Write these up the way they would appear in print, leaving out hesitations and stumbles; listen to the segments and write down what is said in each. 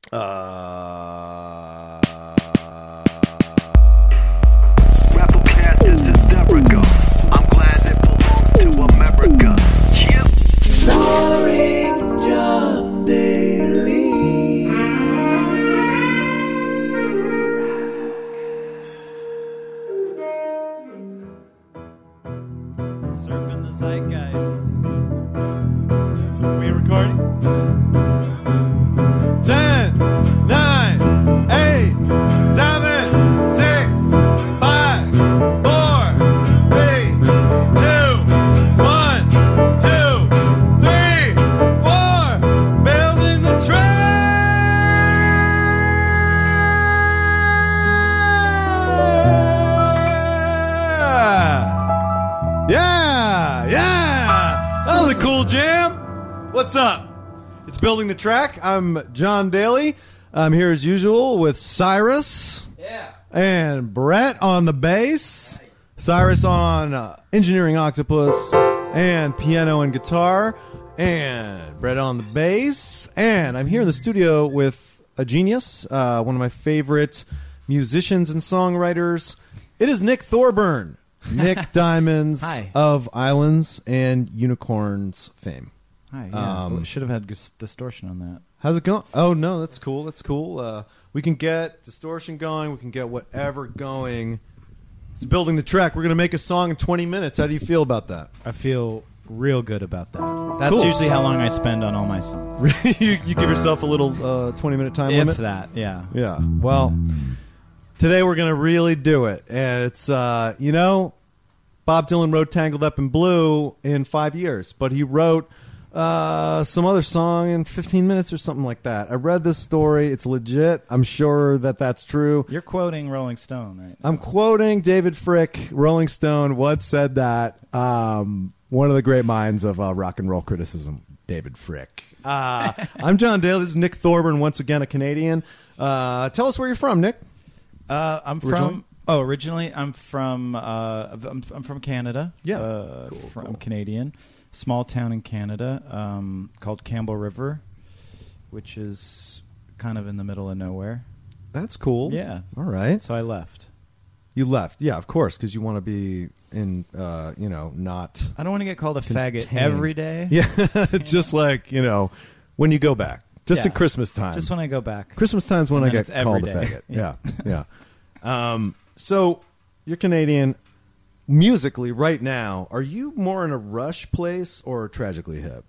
Rapplecast is hysterical. I'm glad it belongs to America. Yep. Starring John Daly. Surfing the zeitgeist. We recording? 10, 9, 8, 7, 6, 5, 4, 3, 2, 1, 2, 3, 4. Building the track. Yeah. That was a cool jam. What's up? It's Building the Track. I'm John Daly. I'm here as usual with Cyrus. Yeah. And Brett on the bass. Cyrus on Engineering Octopus and piano and guitar. And Brett on the bass. And I'm here in the studio with a genius, one of my favorite musicians and songwriters. It is Nick Thorburn. Nick Diamonds Hi. of Islands and Unicorns fame. Hi, yeah. Should have had distortion on that. How's it going? Oh, no, that's cool. That's cool. We can get distortion going. We can get whatever going. It's Building the Track. We're going to make a song in 20 minutes. How do you feel about that? I feel real good about that. That's Cool. usually how long I spend on all my songs. you give yourself a little 20-minute time If limit? that, yeah. Yeah. Well, today we're going to really do it. And it's, Bob Dylan wrote Tangled Up in Blue in 5 years, but he wrote some other song in 15 minutes or something like that. I read this story. It's legit. I'm sure that that's true. You're quoting Rolling Stone, right? I'm quoting David Frick. Rolling Stone once said that. One of the great minds of rock and roll criticism, David Frick. I'm John Daly. This is Nick Thorburn, once again a Canadian. Tell us where you're from, Nick. Originally I'm from Canada. Yeah. I'm Canadian. Small town in Canada called Campbell River, which is kind of in the middle of nowhere. That's cool. Yeah. All right. So I left. You left. Yeah, of course, because you want to be in, not... I don't want to get called a faggot Contained. every day. Yeah, just like, when you go back. Just Yeah. at Christmas time. Just when I go back. Christmas time's when And I then get it's called every a day. faggot. Yeah. So, you're Canadian. Musically, right now, are you more in a Rush place or Tragically Hip?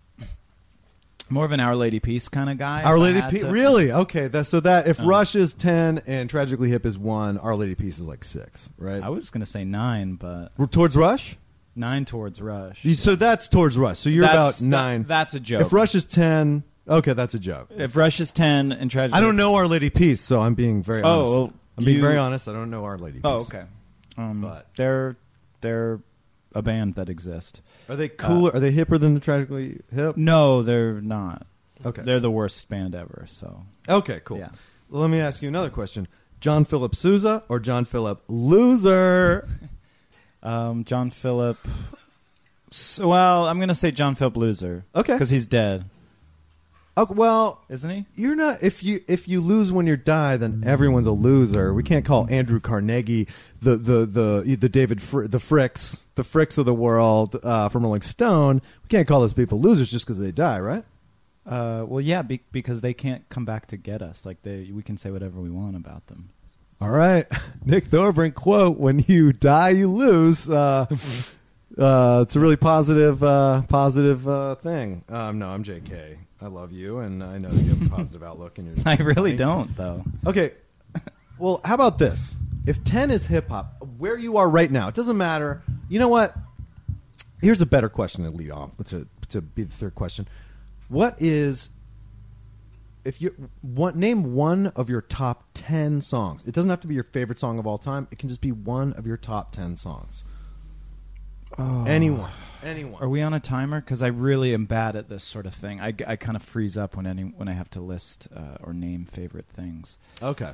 More of an Our Lady Peace kind of guy. Our if I Lady had Peace? to. Really? Okay. If Rush is 10 and Tragically Hip is 1, Our Lady Peace is like 6, right? I was going to say 9, but We're towards Rush? 9 towards Rush. So that's towards Rush. So you're That's- about 9. that's a joke. If Rush is 10, okay, that's a joke. If Rush is 10 and Tragedy... I don't know Our Lady Peace, so I'm being very honest. well, I'm being very honest. I don't know Our Lady Peace. Oh, okay. But- They're a band that exists. Are they cooler? Are they hipper than the Tragically Hip? No, they're not. Okay. They're the worst band ever, so... Okay, cool. Yeah. Well, let me ask you another question. John Philip Sousa or John Philip Loser? John Philip... Well, I'm going to say John Philip Loser. Okay. Because he's dead. Okay, well, Isn't he? you're not. If you lose when you die, then everyone's a loser. We can't call Andrew Carnegie the David the Fricks of the world from Rolling Stone. We can't call those people losers just because they die, right? Well, yeah, because they can't come back to get us. Like we can say whatever we want about them. All right, Nick Thorburn quote: "When you die, you lose." It's a really positive thing. No, I'm JK. I love you, and I know that you have a positive outlook. And I really don't, though. Okay. Well, how about this? If 10 is hip hop, where you are right now, it doesn't matter. You know what? Here's a better question to lead off to be the third question. What is name one of your top 10 songs? It doesn't have to be your favorite song of all time. It can just be one of your top 10 songs. Oh. Anyone. Are we on a timer? Because I really am bad at this sort of thing. I kind of freeze up when I have to list or name favorite things. Okay.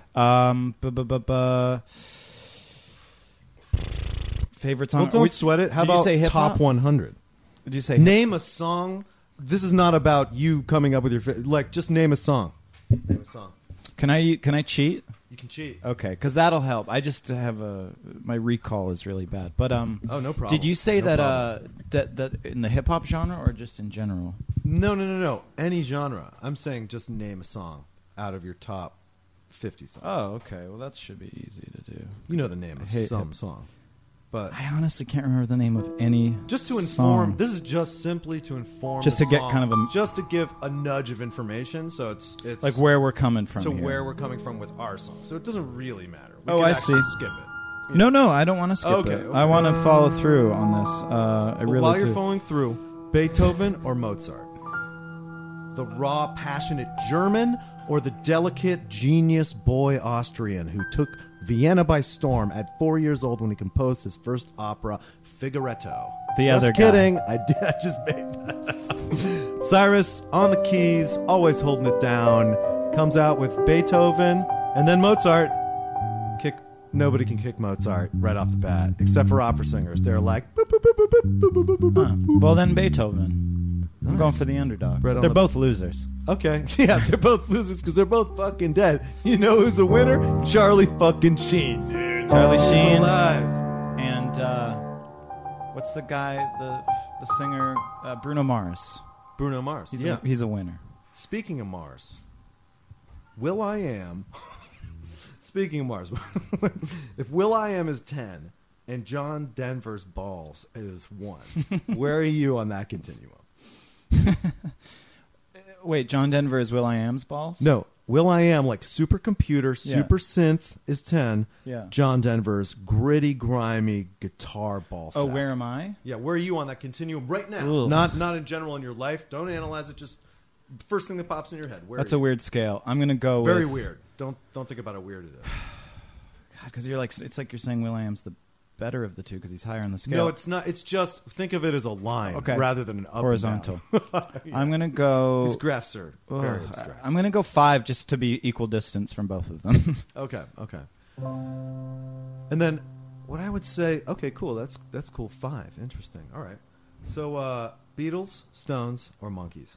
Favorite song? Well, don't sweat it. How Did you about say top hip-hop? 100? Did you say Name a song. This is not about you coming up with your... just name a song. Name a song. Can I cheat? You can cheat. Okay, because that'll help. I just have my recall is really bad. But Oh, no problem. did you say No that problem. that in the hip hop genre or just in general? No. Any genre. I'm saying just name a song out of your top 50 songs. Oh, okay. Well, that should be easy to do. You know the name of hate some hip- song. But I honestly can't remember the name of any. just to inform, song. this is just simply to inform. Just the to get song, kind of a- just to give a nudge of information. So it's Like where we're coming from. to here. where we're coming from with our song. So it doesn't really matter. We Oh, can I actually see. skip it. No, I don't want to skip Okay, it. okay. I want to follow through on this. I But really while do. you're following through, Beethoven or Mozart? The raw, passionate German or the delicate, genius boy Austrian who took Vienna by storm at 4 years old when he composed his first opera, Figaretto? The Just other guy. kidding. I just made that up. Cyrus on the keys, always holding it down, comes out with Beethoven and then Mozart. Nobody can kick Mozart right off the bat, except for opera singers. They're like, boop, boop, boop, boop, boop, boop, boop, boop, boop. Huh. Well, then Beethoven. I'm Nice. going for the underdog. Right on They're the- both losers. Okay, yeah, they're both losers because they're both fucking dead. You know who's a winner? Charlie fucking Sheen, dude. Charlie He's Sheen. alive. And what's the guy, the singer, Bruno Mars. Bruno Mars. He's a winner. Speaking of Mars, Will.i.am. Speaking of Mars, if Will.i.am is 10 and John Denver's balls is 1, where are you on that continuum? Wait, John Denver is Will.i.am's balls? No, Will.i.am, like supercomputer, Yeah. super synth is 10. Yeah. John Denver's gritty, grimy guitar ball Oh, sack. where am I? Yeah, where are you on that continuum right now? Ugh. Not in general in your life. Don't analyze it. Just first thing that pops in your head. Where That's are a you? weird scale. I'm gonna go Very with, weird. Don't think about how weird it is. because you're like it's like you're saying Will.i.am's the better of the two because he's higher on the scale. No, it's not. It's just think of it as a line Okay. rather than an up horizontal. And down. Yeah. I'm gonna go. These graphs are very Ugh, abstract. I'm gonna go 5 just to be equal distance from both of them. Okay. And then what I would say, okay, cool. That's cool. 5. Interesting. All right. So Beatles, Stones, or Monkees?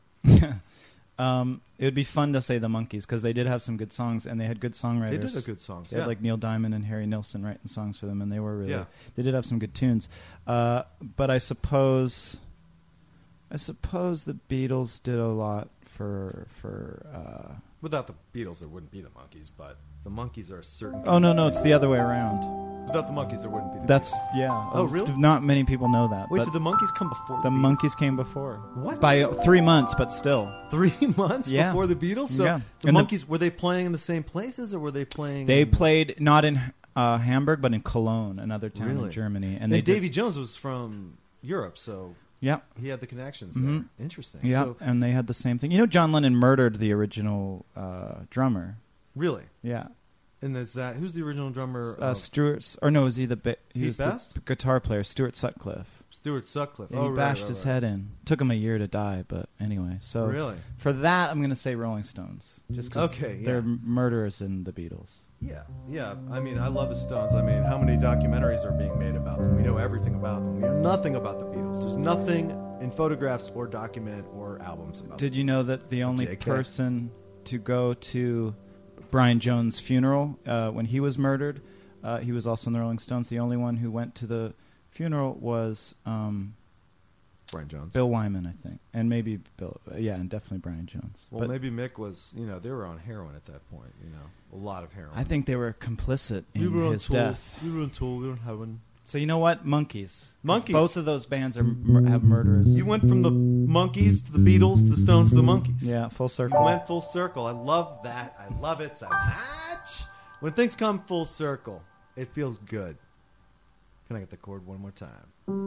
It would be fun to say the Monkees because they did have some good songs and they had good songwriters. They did have good songs. They Yeah. had like Neil Diamond and Harry Nilsson writing songs for them, and they were really. Yeah. They did have some good tunes, but I suppose the Beatles did a lot for. Without the Beatles, there wouldn't be the Monkees, but the Monkees are a certain. Oh no, it's the other way around. Without the Monkees, there wouldn't be. The That's Beatles. yeah. Oh, really? Not many people know that. Wait, but did the Monkees come before the Beatles? Monkees came before. What? By 3 months, but still. 3 months Yeah. before the Beatles? So Yeah. the And the- Monkees, were they playing in the same places, or were they playing? They played not in Hamburg, but in Cologne, another town Really? in Germany, And and they Davy Jones was from Europe, so Yeah. he had the connections Mhm. there. Interesting. Yeah, So, and they had the same thing. You know, John Lennon murdered the original drummer. really? Yeah, And is that who's the original drummer? of Stuart, or no, was he the he Pete was Best? the guitar player? Stuart Sutcliffe. Stuart Sutcliffe. Yeah, oh, he right, bashed right, his right. head in. Took him a year to die, but anyway. So Really? for that, I'm going to say Rolling Stones, just because Okay, yeah. they're murderers in the Beatles. Yeah. I mean, I love the Stones. I mean, how many documentaries are being made about them? We know everything about them. We know nothing about the Beatles. There's nothing in photographs or document or albums about Did them. you know that the only JK. person to go to Brian Jones' funeral when he was murdered, he was also in the Rolling Stones. The only one who went to the funeral was Brian Jones? Bill Wyman, I think, and maybe Bill. Yeah, and definitely Brian Jones. Well, But maybe Mick was, they were on heroin at that point, a lot of heroin. I think they were complicit we in were on his tour. death. We were on tour. We were on heroin. So you know what? Monkees. 'Cause Monkees. Both of those bands are have murderers. You went from the Monkees to the Beatles to the Stones to the Monkees. Yeah, full You circle. went full circle. I love that. I love it so much. When things come full circle, it feels good. Can I get the chord one more time?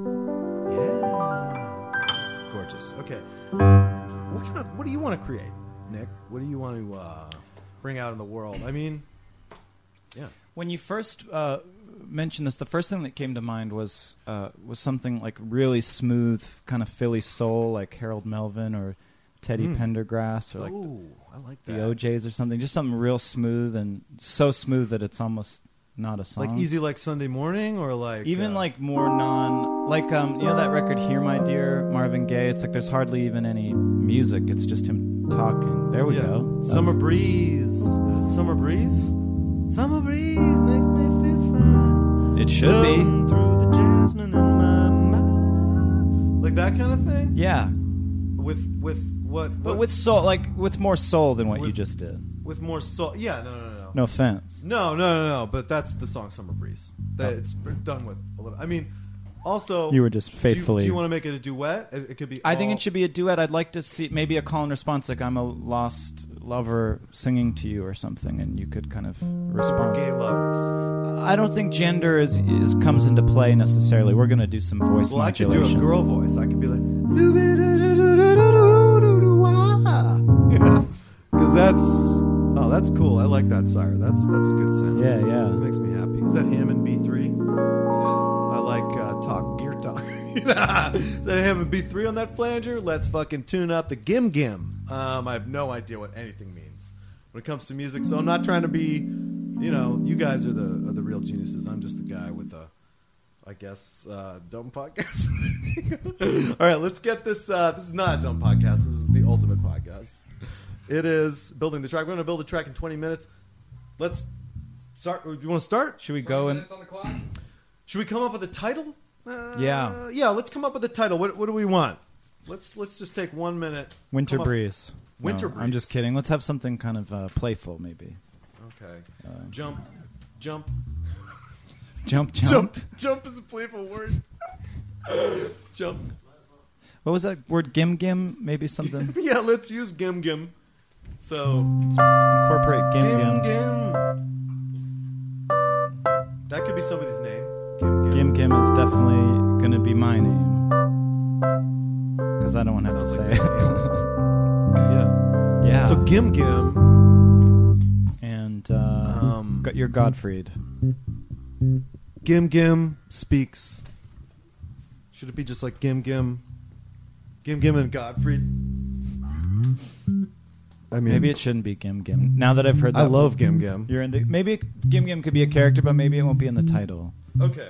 Yeah. Gorgeous. Okay. What do you want to create, Nick? What do you want to bring out in the world? I mean, yeah. When you first mentioned this, the first thing that came to mind was something like really smooth, kind of Philly soul, like Harold Melvin or Teddy Pendergrass, or like Ooh, I like the that. OJs or something. Just something real smooth and so smooth that it's almost not a song. Like Easy Like Sunday Morning, or like Even like more like that record "Hear My Dear" Marvin Gaye. It's like there's hardly even any music. It's just him talking. There we go. Summer breeze. Is it summer breeze? Summer breeze makes me feel fine. It should be. Blowing through the jasmine in my mind. Like that kind of thing? Yeah, With what? but with soul, like with more soul than what you With- just did. with more soul. Yeah, no. No offense. No. But that's the song "Summer Breeze." That it's done with a little. I mean, also You were just faithfully. Do you want to make it a duet? It could be. I think all- it should be a duet. I'd like to see maybe a call and response, like I'm a lost lover singing to you or something, and you could kind of respond. gay lovers. I don't think gender is comes into play necessarily. We're going to do some voice Well, I could modulation. do a girl voice. I could be like, because that's cool. I like that, Sire. That's a good sound. Yeah, It yeah. makes me happy. Is that Hammond B3? I like gear talk. Is that Hammond B3 on that flanger? Let's fucking tune up the Gim Gim. I have no idea what anything means when it comes to music, so I'm not trying to be, you guys are the real geniuses. I'm just the guy with a, I guess, dumb podcast. All right, let's get this. This is not a dumb podcast. This is the ultimate podcast. It is building the track. We're going to build a track in 20 minutes. Let's start. You want to start? Should we go and minutes on the clock? Should we come up with a title? Yeah. Yeah. Let's come up with a title. What do we want? Let's just take 1 minute. Winter Come up- Breeze? Winter No, I'm just Breeze. kidding. Let's have something kind of playful, maybe. Okay. Jump. Jump. Jump is a playful word. Jump. What was that word? Gim Gim? Maybe something. Yeah. Let's use Gim Gim. So Incorporate Gim Gim Gim. Gim. That could be somebody's name. Gim Gim. Gim Gim is definitely going to be my name. Because I don't want to have to Sounds say like it. Yeah. Yeah. So Gim Gim. And got your Godfried. Gim Gim speaks. Should it be just like Gim Gim? Gim Gim and Godfrey? I mean, Maybe it shouldn't be Gim Gim. Now that I've heard that, I love Gim Gim. You're into maybe Gim Gim could be a character, but maybe it won't be in the title. Okay.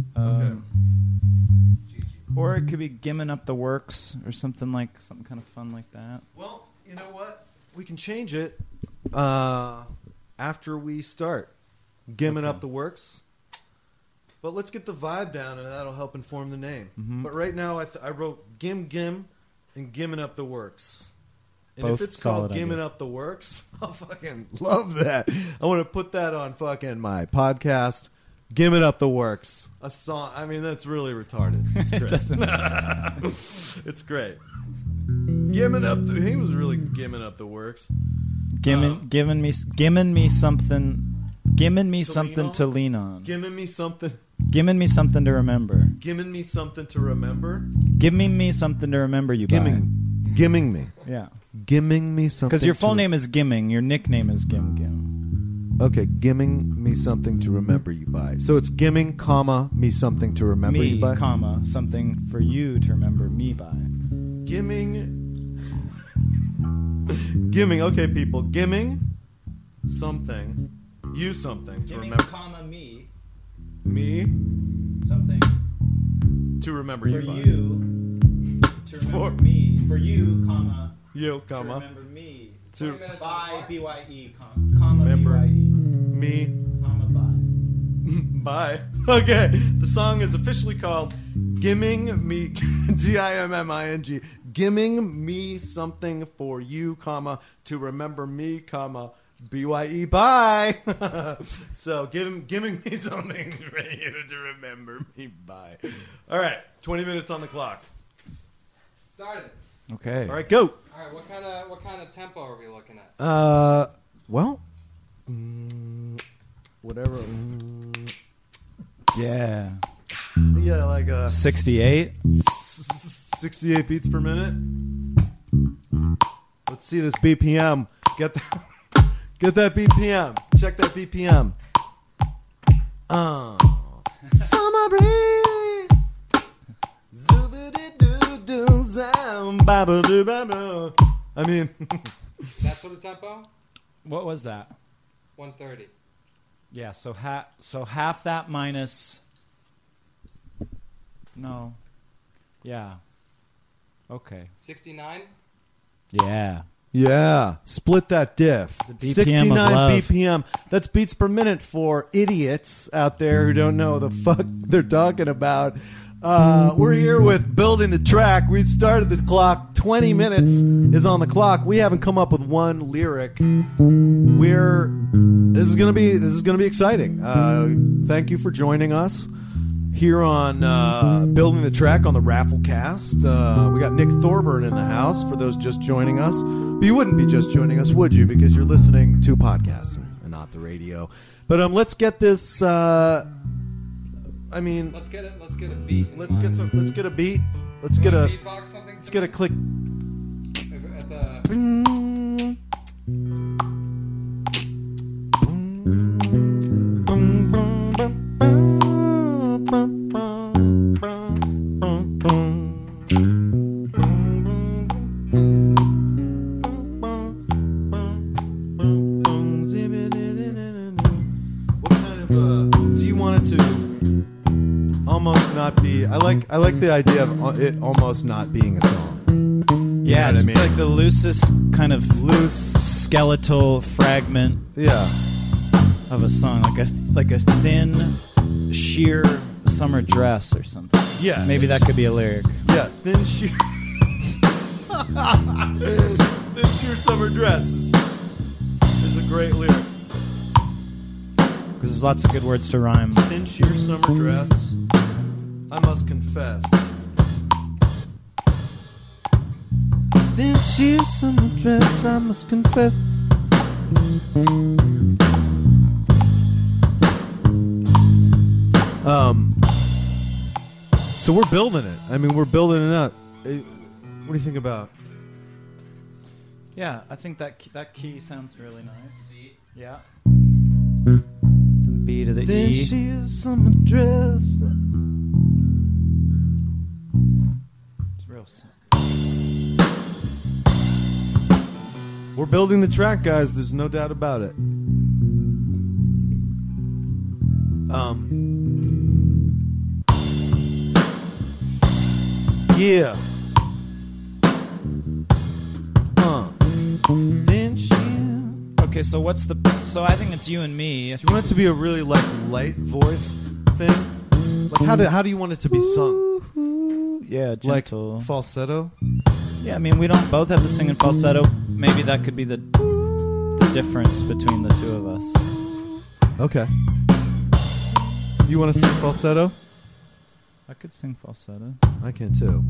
Or it could be Gimming Up the Works or something kind of fun like that. Well, you know what? We can change it after we start. Gimming Okay. up the works. But let's get the vibe down, and that'll help inform the name. Mhm. But right now, I wrote Gim Gim and Gimming Up the Works. And Both if it's called solid Gimming ideas. Up the Works, I'll fucking love that. I want to put that on fucking my podcast. Gimming Up the Works. A song. I mean, that's really retarded. It's It great. doesn't- It's great. Gimming up the. He was really gimming up the works. Giving me something. Gimming me To something lean on? to lean on. Gimming me something. Gimming me something to remember. Gimming me something to remember. Giving me something to remember you by. Gimming me. Yeah. Gimming me something. Because your full to- name is Gimming. Your nickname is Gim Gim. Okay, gimming me something to remember you by. So it's gimming, comma, me something to remember Me, you by. comma, something for you to remember me by. Gimming. Gimming. Okay, people. Gimming something. You something to remember comma, me, me something to remember you for by. you to remember For- me. For you, comma, You, to comma, remember me. to 20 minutes on the By clock. B-Y-E, comma, Remember. B-Y-E, me. comma, by. Bye. Okay. The song is officially called Gimming Me Gimming. Gimming me something for you, comma, to remember me, comma, BYE. Bye. So giving me something for you to remember me. Bye. All right. 20 minutes on the clock. Started. Okay. All right, go. All right, what kind of tempo are we looking at? Well, whatever. Yeah. Yeah, like 68. 68 beats per minute. Let's see this BPM. Get that BPM. Check that BPM. Summer breeze. Zoobity-doo-doo, zam, babba-doo-babba. I mean, That sort of tempo? What was that? 130. Yeah, so half that minus. No. Yeah. Okay. 69? Yeah. Yeah, split that diff. BPM of 69 love. BPM. That's beats per minute for idiots out there who don't know the fuck they're talking about. We're here with Building the Track. We started the clock. 20 minutes is on the clock. We haven't come up with one lyric. This is gonna be exciting. Thank you for joining us here on Building the Track on the Rafflecast. We got Nick Thorburn in the house for those just joining us. But you wouldn't be just joining us, would you? Because you're listening to podcasts and not the radio. But let's get this. Let's get a beat. Let's get a beat. Let's get a beatbox something. let's get a click. At the I like the idea of it almost not being a song. Yeah, You know it's what I mean? like the loosest kind of loose skeletal fragment Yeah. of a song, like a thin, sheer summer dress or something. Yeah. Maybe that could be a lyric. Yeah, thin sheer thin sheer summer dress is a great lyric. Because there's lots of good words to rhyme. Thin sheer summer dress, I must confess. Thin sheer summer dress, I must confess. So we're building it. I mean, we're building it up. What do you think about? Yeah, I think that key sounds really nice. Yeah. B to the Thin E. sheer summer dress. It's real. We're building the track, guys. There's no doubt about it. Yeah. Then she'll... Okay, so what's the? So I think it's you and me. You want it to be a really light voice thing? Like how do you want it to be sung? Yeah, gentle. Like falsetto? Yeah, I mean we don't both have to sing in falsetto. Maybe that could be the difference between the two of us. Okay. You want to sing falsetto? I could sing falsetto. I can too.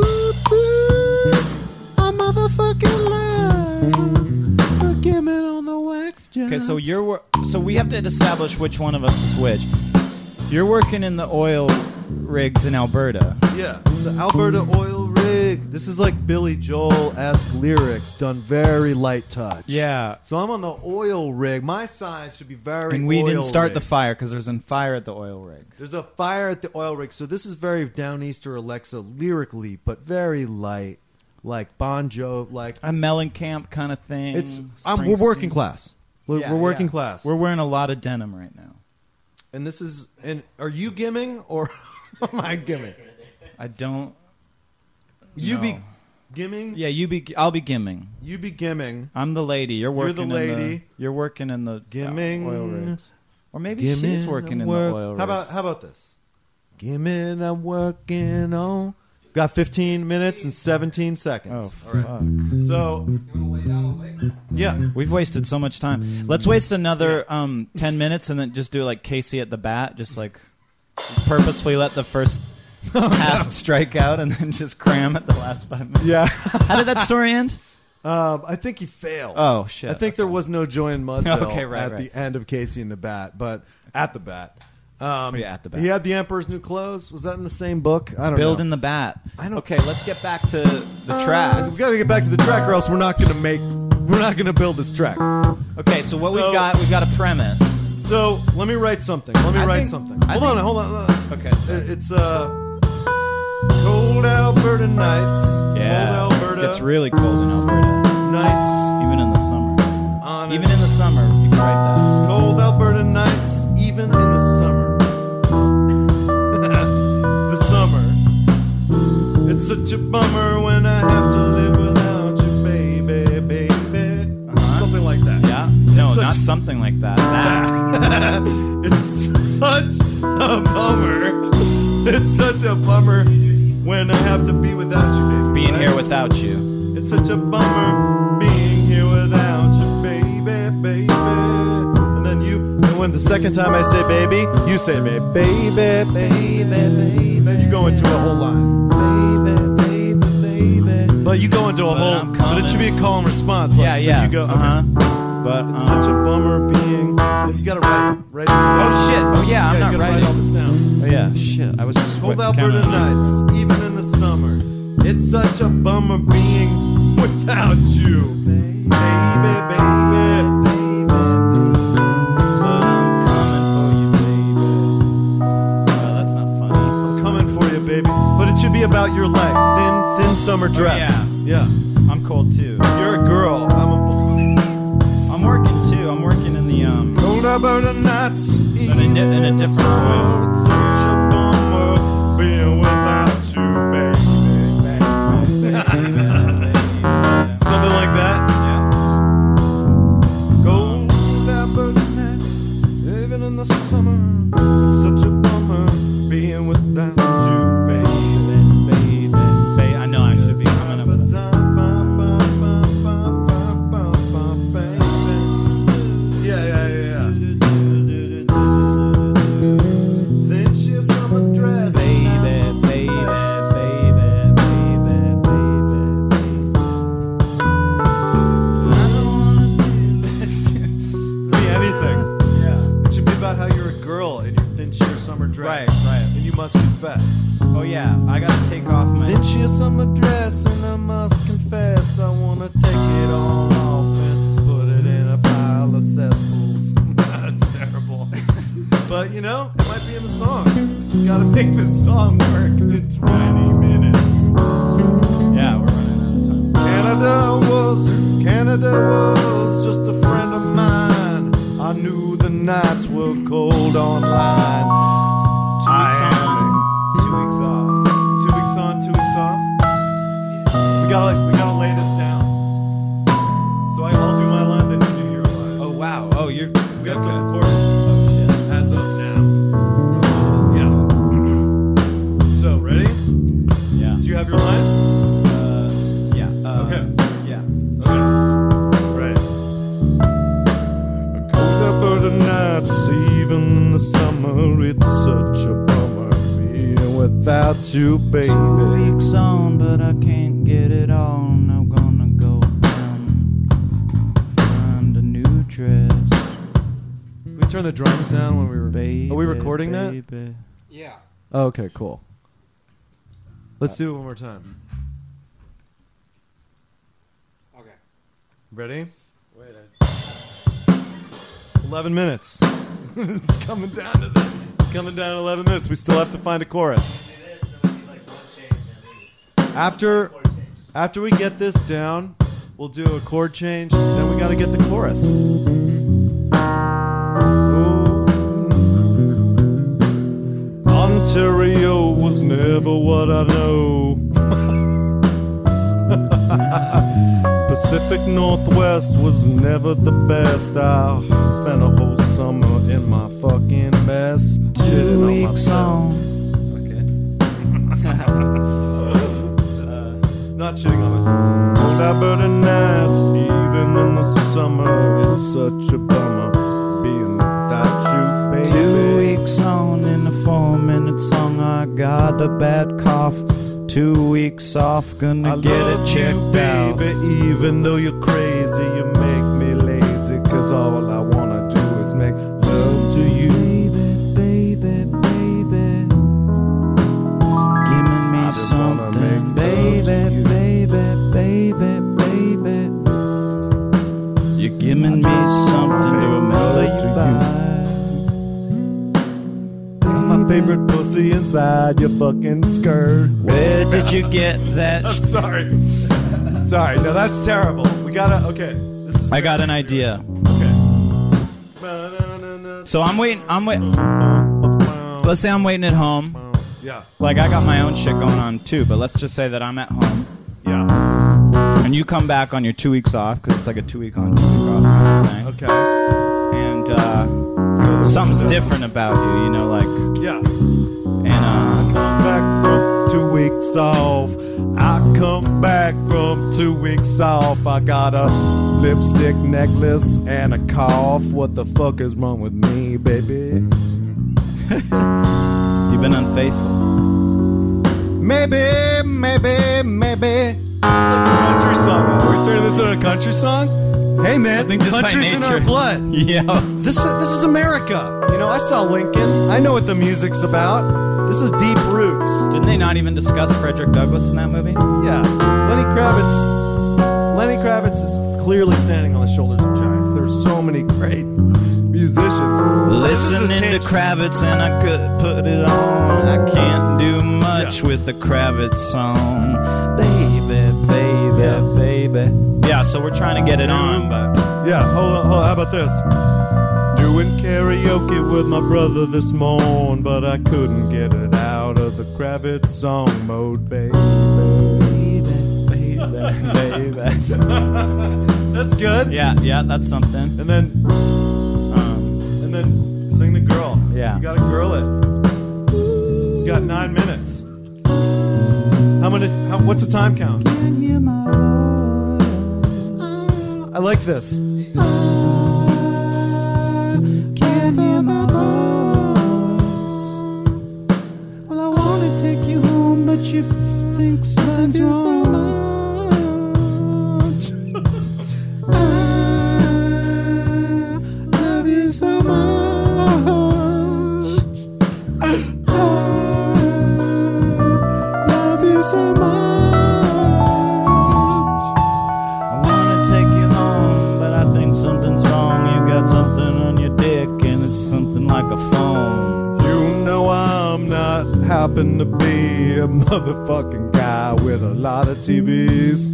A motherfucking lie. Forgive me on the wax jobs. Okay, so we have to establish which one of us is which. You're working in the oil rigs in Alberta. Yeah, it's the Alberta oil rig. This is like Billy Joel-esque lyrics done very light touch. Yeah. So I'm on the oil rig. My side should be very And we didn't oil start rig. the fire because there's a fire at the oil rig. There's a fire at the oil rig. So this is very Downeaster Alexa lyrically, but very light. Like Bon Jovi, like... A Mellencamp kind of thing. we're working class. We're Yeah, working yeah. class. We're wearing a lot of denim right now. And this is... And are you gimming or am I gimming? I don't... You No. be gimming? Yeah, I'll be gimming. You be gimming. I'm the lady. You're working the lady. you're working in the Gimming. oil rigs. Or maybe Gimming, she's working in the oil rigs. How about this? Gimming, I'm working on... Got 15 minutes and 17 seconds. Oh, All right. fuck. So, You want to lay down a lick? yeah. We've wasted so much time. Let's waste another 10 minutes and then just do like Casey at the bat. Just like purposefully let the first half strike out and then just cram at the last 5 minutes. Yeah. How did that story end? I think he failed. Oh, shit. I think there was no joy in Mudville Okay, right, at right. the end of Casey and the Bat, but at the Bat. Yeah, at the Bat. He had the Emperor's New Clothes. Was that in the same book? I don't Building know. the bat. I don't- Okay, let's get back to the track. We got to get back to the track, or else we're not going to build this track. Okay, so what So- we've got a premise. So let me write something. Hold on. Okay. It's cold Alberta nights. Yeah. Cold Alberta It's really cold in Alberta. nights. Even in the summer. On Even in the summer, you can write that. cold Alberta nights, even in the summer. The summer. It's such a bummer when I have to live without you, baby, baby. not something like that. It's such a bummer. It's such a bummer when I have to be without you, baby. Being right? here without you. It's such a bummer being here without you, baby, baby. And then and when the second time I say baby, you say baby, baby, baby, baby. Then you go into a whole line. Baby, baby, baby. But you go into a whole, but it should be a call and response. Like, Yeah. So you go, But it's such a bummer being. You gotta write this down. Oh shit! Oh yeah, I'm you not gotta writing write all this down. Oh yeah, shit! I was just Cold kinda- Alberta nights, even in the summer. It's such a bummer being without you, baby, baby. But I'm coming for you, baby. Oh, that's not funny. I'm coming for you, baby. But it should be about your life. Thin summer dress. yeah. Yeah. I'm cold too. You're a girl. I'm a boy. I'm working too. I'm working in the Cold Alberta nights, in a different summer. It's such a bummer being without you, baby. Something like that. Yeah. Cold Alberta nights, even in the summer. It's such a bummer being without you, baby. I know I should be coming up with that. Yeah. Then she's summer dress, Be anything. Yeah. It should be about how you're a girl in your thin sheer summer dress. Right. And you must confess. Oh yeah, I gotta take off my. Thin sheer summer dress, and I must confess, I wanna take it all off and put it in a pile of cesspools. That's terrible. But you know, it might be in the song. You gotta make this song work in 20 minutes. Yeah, we're running out of time. Canada was just a friend of mine. I knew the nights were cold online. 2 weeks on, 2 weeks off. 2 weeks on, 2 weeks off. We gotta lay this down. So I'll do my line, then you do your line. Oh wow. Oh, you're. We have to okay. record as of now. Yeah. So ready? Yeah. Do you have your line? Yeah. Okay. Yeah. Okay. Right. Cold Alberta nights, even in the summer, it's such a bummer being without you, baby. 2 weeks on, but I can't get it on. I'm gonna go down, find a new dress. Can we turn the drums down when we were. Baby, Are we recording that? baby. Yeah. Oh, okay, cool. Let's do it one more time. Okay. Ready? Wait. 11 minutes. It's coming down to that. It's coming down to 11 minutes. We still have to find a chorus. After we get this down, we'll do a chord change. Then we got to get the chorus. Ooh. Ontario was never what I know. Pacific Northwest was never the best. I spent a whole summer in my fucking mess. 2 weeks on. Okay. Not shitting on myself. Cold Alberta nights, even in the summer, it's such a bummer being without you, baby. 2 weeks on in a 4-minute song. I got a bad cough. 2 weeks off, gonna get it checked out. Baby, even though you're crazy, you make me lazy. 'Cause all I wanna do is make love to you. Baby, baby, giving me I just wanna something. make love Baby, to you. baby, baby. You're giving me something to remember love you to by. My favorite pussy inside your fucking skirt. Where did you get that? I'm sorry. Sorry, no, that's terrible. We gotta, okay. This is I got an idea. okay. So I'm waiting. Let's say I'm waiting at home. Yeah, Like I got my own shit going on too. But let's just say that I'm at home yeah. and you come back on your 2 weeks off because it's like a 2 week on, 2 week off kind of thing. Okay. something's different about you, you know, like, Yeah. and Come back from 2 weeks off. I come back from 2 weeks off. I got a lipstick necklace and a cough. What the fuck is wrong with me, baby? you've been unfaithful. Maybe. It's like a country song. Are we turning this into a country song? Hey man, I think just by country's in our nature. blood. Yeah. This is America. You know, I saw Lincoln. I know what the music's about. This is deep roots. Didn't they not even discuss Frederick Douglass in that movie? Yeah, Lenny Kravitz is clearly standing on the shoulders of giants. There's so many great musicians. Listening to Kravitz and I could put it on. I can't do much with the Kravitz song. Baby. Yeah, so we're trying to get it on, but Yeah, hold on. How about this? Doing karaoke with my brother this morn, but I couldn't get it out of the Kravitz song mode, baby. That's good. yeah, that's something. And then sing the girl. Yeah. You gotta girl it. You got 9 minutes. What's the time count? I like this. Can't hear my voice. Well, I want to take you home, but you think something's wrong. I love you so much. I love you so much. I want to take you home, but I think something's wrong. You got something on your dick, and it's something like a phone. You know I'm not happen to be a motherfucking guy with a lot of TVs.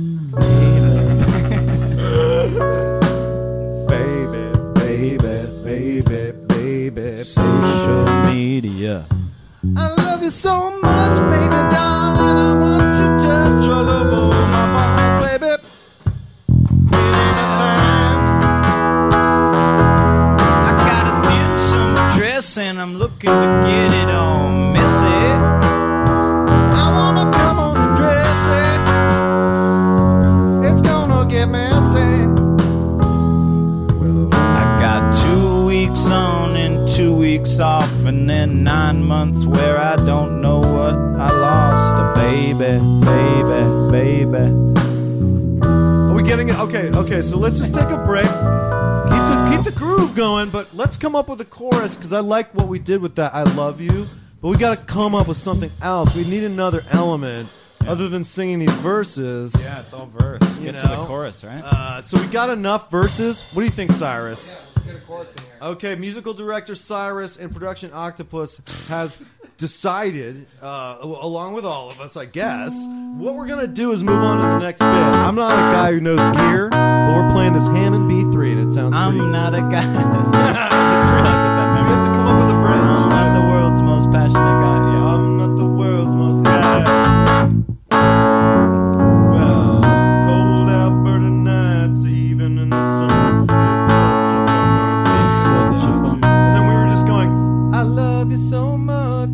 baby. Social media. I love you so much, baby, darling. I want you to touch all over my balls, baby. Many times. I got a thin summer dress, and I'm looking to get it on, missy. I wanna come on and dress it. It's gonna get messy. I got 2 weeks on and 2 weeks off, and then 9 months where I don't know what I lost. A baby. Are we getting it? Okay, so let's just take a break. Keep the groove going, but let's come up with a chorus, because I like what we did with that I love you, but we got to come up with something else. We need another element other than singing these verses. Yeah, it's all verse. You Get to the know? chorus, right? So we got enough verses. What do you think, Cyrus? Let's get a chorus in here. Okay, musical director Cyrus and production Octopus has decided, along with all of us, I guess, what we're going to do is move on to the next bit. I'm not a guy who knows gear, but we're playing this Hammond B3, and it sounds pretty... I'm not a guy. I just realized what that We meant. have to come up with a bridge. I'm not the world's most passionate guy. Yeah. I'm not the world's most guy. Well, cold Alberta nights, even in the summer, it's such a bummer. And then we were just going, I love you so much.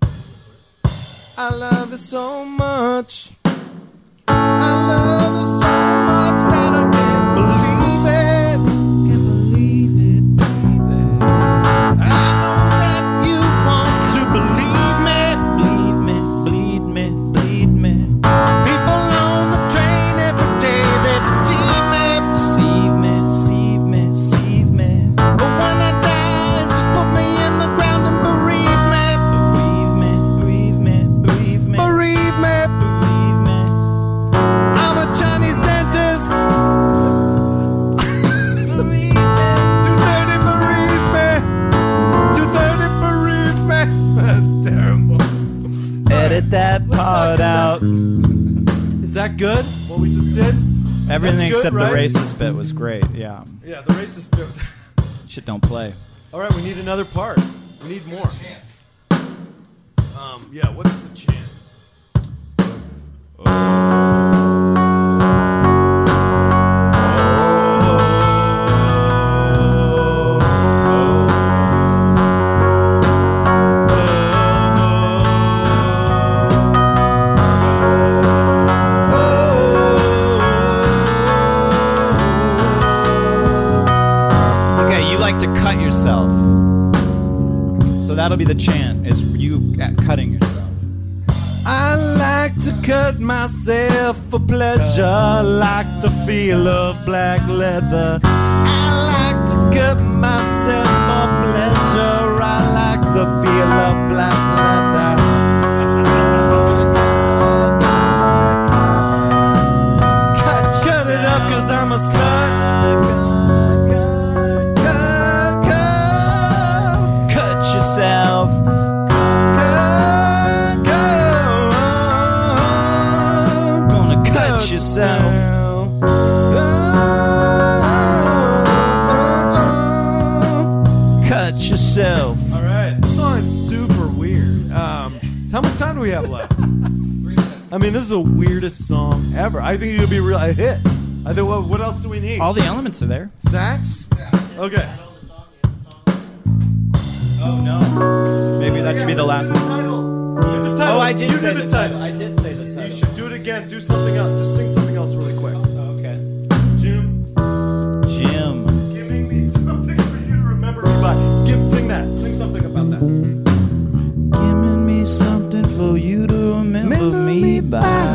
I love you so much. I love you so much that I can't believe it. Can't believe it, baby. I know that you want to believe me. Bleed me. People on the train every day, they deceive me. Deceive me. But when I die, just put me in the ground and bereave me. Bereave me. Bereave me. I'm a Chinese dentist. 230 bereave me. 230 bereave me. That's terrible. Edit that part out. Is that good? What we just did? Everything That's good, except right? the racist bit was great. Yeah. Yeah, the racist bit. Shit don't play. All right, we need another part. We need more. Yeah, what's the chant? like to cut yourself. So that'll be the chant, is you cutting yourself. I like to cut myself for pleasure, like the feel of black leather. I like to cut myself for pleasure. I like the feel of black leather. Cut it up 'cause I'm a slut. Cut yourself. Gonna cut yourself. Cut yourself. All right, this song is super weird. How much time do we have left? 3 minutes. I mean, this is the weirdest song ever. I think it could be a hit. I think. What else do we need? All the elements are there. Sax? Okay. Oh no. Maybe that should be the last one. Do the title. Oh, I did You say do the title. I did say the You title. should do it again. Do something else. Just sing something else really quick. Okay. Jim, Jim. giving me something for you to remember me by. Sing that. Sing something about that. Giving me something for you to remember me by.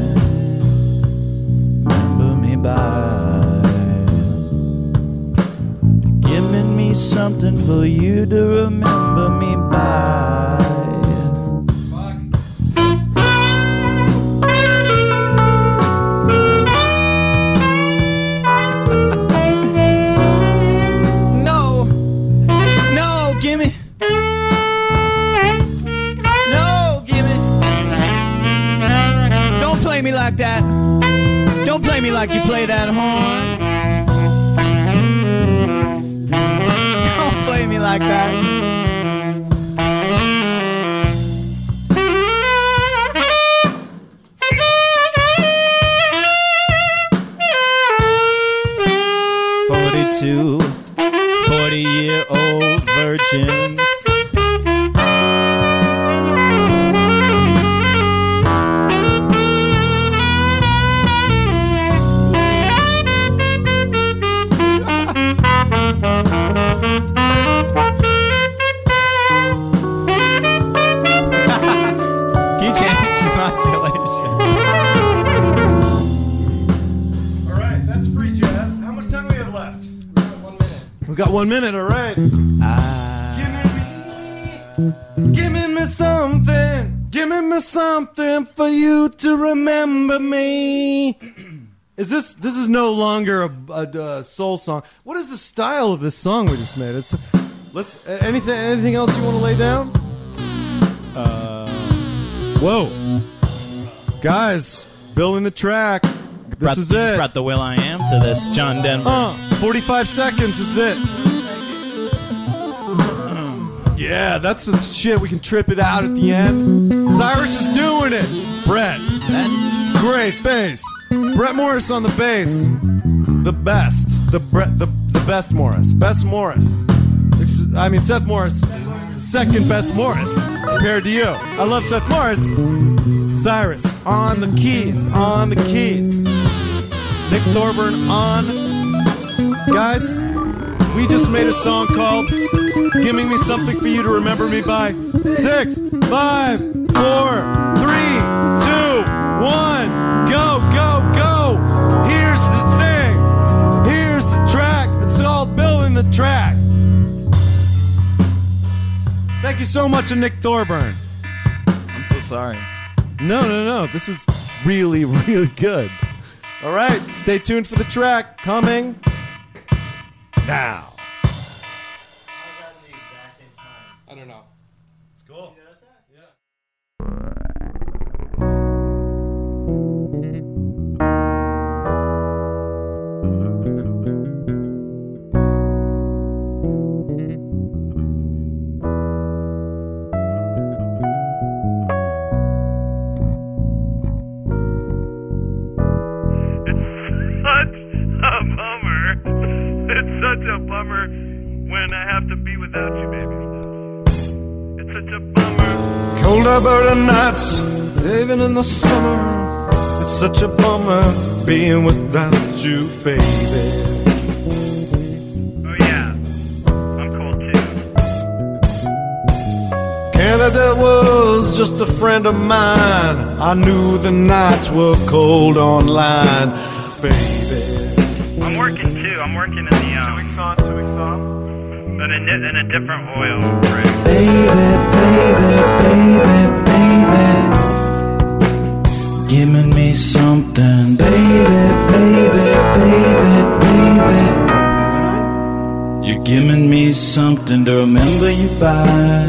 Remember me by. Giving me something for you to remember me by. Fuck. No, no, gimme. No, gimme. Don't play me like that. Don't play me like you play that horn. Don't play me like that. "42 40-year-old virgins." Can you change the modulation? All right, that's free jazz. How much time do we have left? We got 1 minute. We got 1 minute. All right. Give me something. Give me something for you to remember me. This is no longer a soul song. What is the style of this song we just made? Anything else you want to lay down? Whoa, guys, building the track. This is Just it. brought the Will I Am to this, John Denver. 45 seconds is it. Yeah, that's the shit. We can trip it out at the end. Cyrus is doing it. Brett, great bass. Brett Morris on the bass. The best. The best Morris. Best Morris. I mean, Seth Morris, second best Morris compared to you. I love Seth Morris. Cyrus on the keys. On the keys. Nick Thorburn on. Guys, we just made a song called "Giving Me Something for You to Remember Me by." 6, 5, 4, 3, 2, 1. Go, go, go. Here's the thing. Here's the track. It's all building the track. Thank you so much to Nick Thorburn. I'm so sorry. No. This is really, really good. All right, stay tuned for the track coming now. I don't know. It's cool. Such a bummer when I have to be without you, baby. It's such a bummer. Cold Alberta nights, even in the summer. It's such a bummer being without you, baby. Oh yeah. said that was just a friend of mine. I knew the nights were cold online, baby. I'm working too. I'm working in the 2 weeks on, 2 weeks off. In a different oil rig. Baby, giving me something, baby. You're giving me something to remember you by.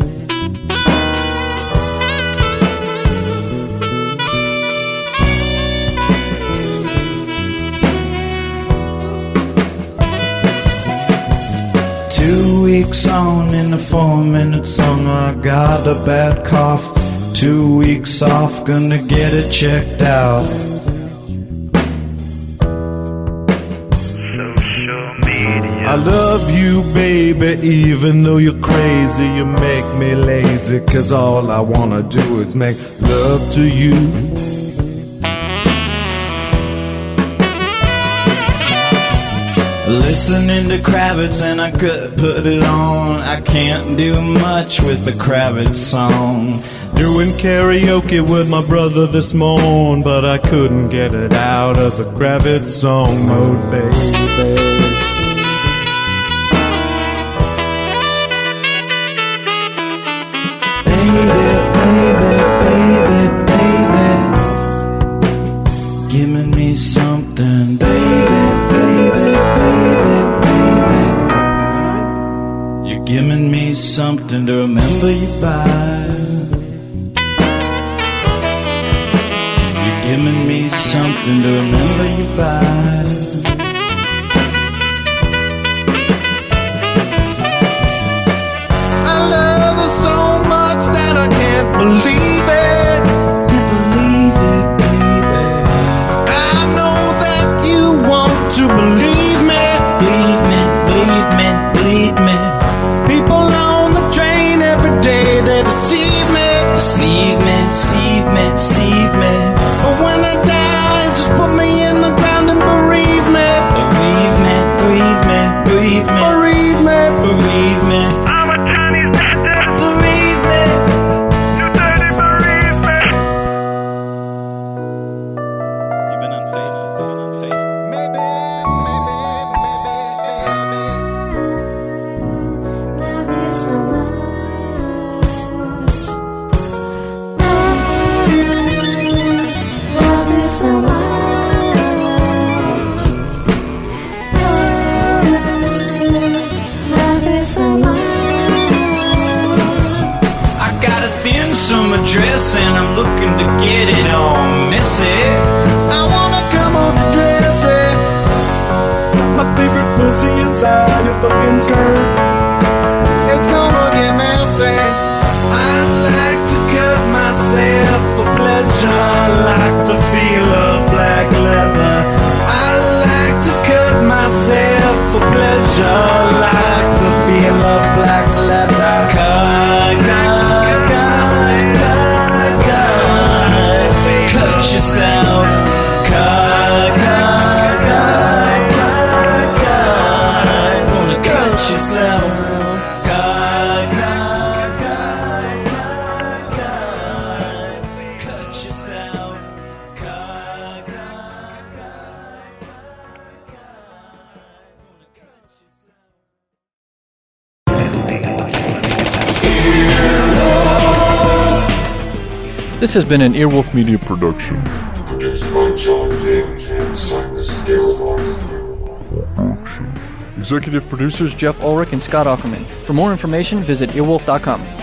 2 weeks on in the 4-minute song, I got a bad cough. 2 weeks off, gonna get it checked out. Social media. I love you, baby, even though you're crazy. You make me lazy, 'cause all I wanna do is make love to you. Listening to Kravitz and I could put it on. I can't do much with the Kravitz song. Doing karaoke with my brother this morn, but I couldn't get it out of the Kravitz song mode, baby. Baby, giving me something, baby. You're giving me something to remember you by. You're giving me something to remember you by. I love her so much that I can't believe it. Can't believe it, baby. I know that you want to believe me. Believe me, believe me, believe me. People on the train every day, they deceive me. Deceive me, deceive me, deceive me. But when I die, just put me in the ground and bereave me. Bereave me, bereave me, bereave me. Bereave me. Bereave me, I'm a Chinese dentist. bereave me. You dirty bereave me. You've been unfaithful, Maybe. Love you so much. Love you so much. Love you so much. I got a thin summer dress and I'm looking to get it all messy. I wanna come on and dress it. My favorite pussy inside your fucking skirt. It's gonna get messy. I like to cut myself for pleasure, like the feel of black leather. I like to cut myself for pleasure, like the feel of black leather. Cut yourself. Wanna cut yourself. Cut yourself. This has been an Earwolf Media production. Produced by John James and Simon Scarabon. Executive producers Jeff Ulrich and Scott Ackerman. For more information, visit earwolf.com.